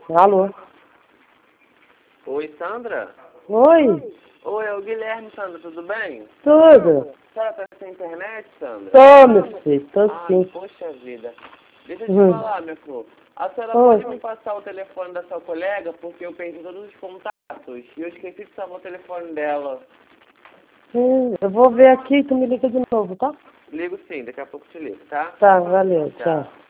Alô? Oi, Sandra? Oi? Oi, é o Guilherme, Sandra, tudo bem? Tudo? A senhora tá sem internet, Sandra? Tô, meu filho, tô sim. Poxa vida. Deixa eu te falar, minha flor. A senhora pode me passar o telefone da sua colega, porque eu perdi todos os contatos e eu esqueci de salvar o telefone dela. Eu vou ver aqui e tu me liga de novo, tá? Ligo sim, daqui a pouco te ligo, tá? Tá, valeu, tchau.